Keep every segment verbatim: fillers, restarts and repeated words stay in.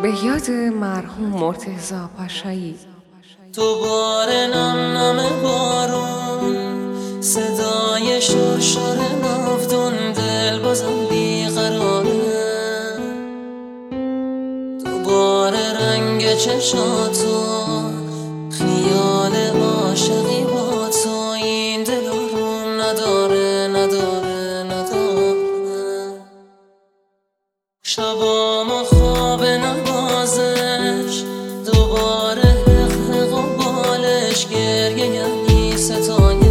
به یاد مرحوم مرتضی پاشایی. دوباره نم نم بارون، صدای شرشر ناودون، دل بازم بیقراره. دوباره رنگ چشاتو، خیال عاشقی با تو، این دل آروم نداره نداره نداره. شبامو خواب نوازش، دوباره حق و بالش، گریه یعنی ستایش،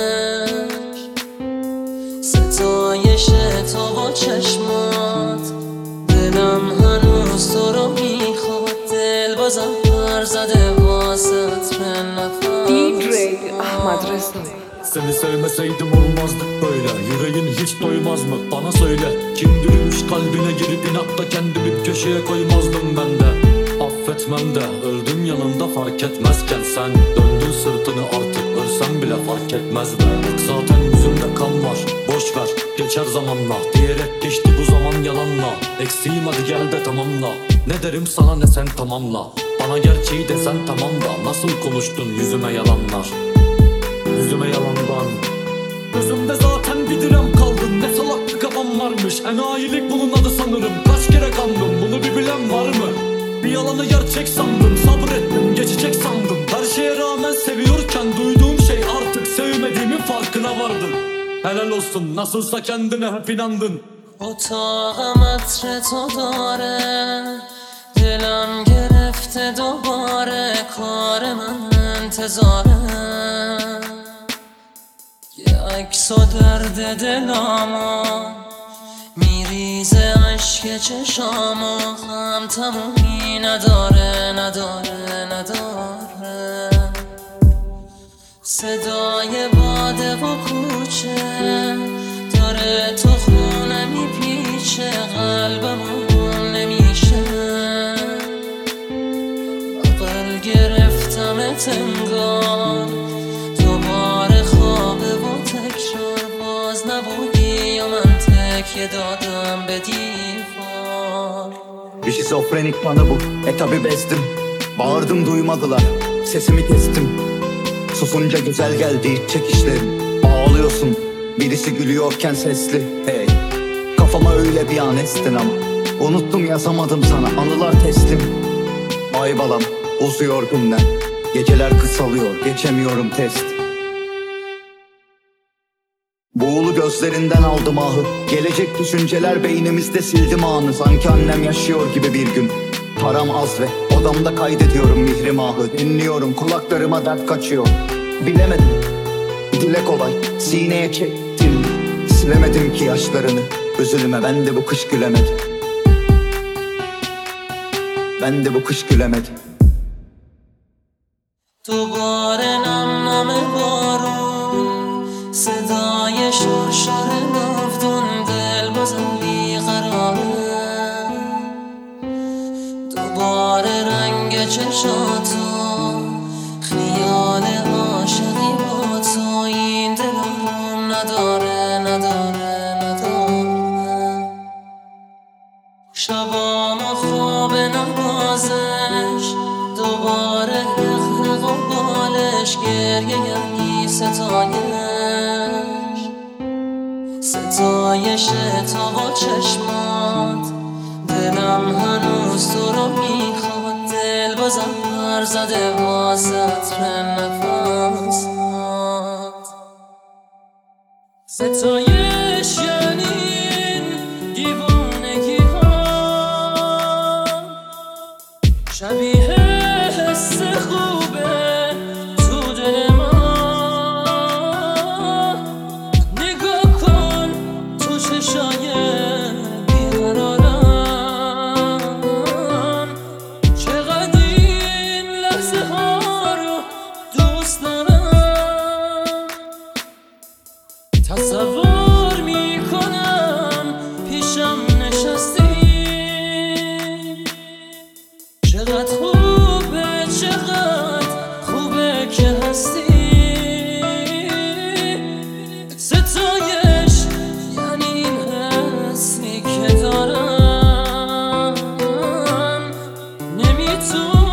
ستایش تو با چشمات. دلم هنوز تو رو میخواد، دل بازم پر زده واسه عطر نفس. دیجی احمد رضا. Seni sevmeseydim olmazdık böyle. Yüreğin hiç doymaz mı? Bana söyle. Kim dürümüş kalbine girip inatla kendimi köşeye koymazdım ben de. Affetmem de öldüm yanında fark etmezken, sen döndün sırtını artık ölsem bile fark etmez be. Zaten yüzümde kan var, boş ver geçer zamanla, diyerek geçti bu zaman yalanla. Eksiğim hadi gel de tamamla. Ne derim sana ne sen tamamla. Bana gerçeği desen tamam da, nasıl konuştun yüzüme yalanlar. Yüzüme yalandan. Gözümde zaten bir direm kaldın. Ne salak bir kafam varmış. Enayilik bunun adı sanırım. Kaç kere kandım, bunu bir bilen var mı? Bir yalanı gerçek sandım, sabrettim, geçecek sandım. Her şeye rağmen seviyorken duyduğum şey, artık sevmediğimin farkına vardım. Helal olsun, nasılsa kendine hep inandın. اتاقم عطر تو داره، دلم گرفته دوباره، کار من انتظاره. یه عکس و درد دلامو میریزه اشک چشامو، هم تمومی نداره نداره نداره. صدای باده و کوچه داره تو خونه میپیچه، قلبمون نمیشه. عقل گرفتمت انگار، دوباره خوابه و تکرار. باز نبودی یا من تکیه دادم به دیوار. Bir şizofrenik bana bu, e tabi bezdim. Bağırdım duymadılar, sesimi kestim. Susunca güzel geldi iç çekişlerim. Ağlıyorsun, birisi gülüyorken sesli. Hey, kafama öyle bir an estin ama unuttum yazamadım sana, anılar teslim. Ay balam, uzuyor günler, geceler kısalıyor, geçemiyorum test. Buğulu gözlerinden aldım ahı, gelecek düşünceler beynimizde sildim anı. Sanki annem yaşıyor gibi bir gün. Param az ve odamda kaydediyorum mihrimahı. Dinliyorum, kulaklarıma dert kaçıyor. Bilemedim, dile kolay, sineye çektim. Silemedim ki yaşlarını, üzülüme ben de bu kış gülemedim. Ben de bu kış gülemedim. دوباره نم نم بارون، صدای شرشر ناودون، دل بازم بیقراره. دوباره رنگ چشاتو، خیال عاشقی با تو، این دل آروم نداره نداره نداره. شبامو خواب نوازش، دوباره حق و بالش، گریه یعنی ستایش، ستایش تو با چشمات. دلم هنوز تو رو میخواد، دل بازم پر زده واسه عطر نفسات. ستایش یعنی این دیوانگی ها، شبیه حس خوبه تو دل من. نگاه کن تو چشای بیقرارم، چقدر این لحظه ها رو دوست دارم. تصور میکنم پیشم نشستی، چقدر خوبه چقدر خوبه که هستی. ستایش یعنی این حسی که دارم، bütün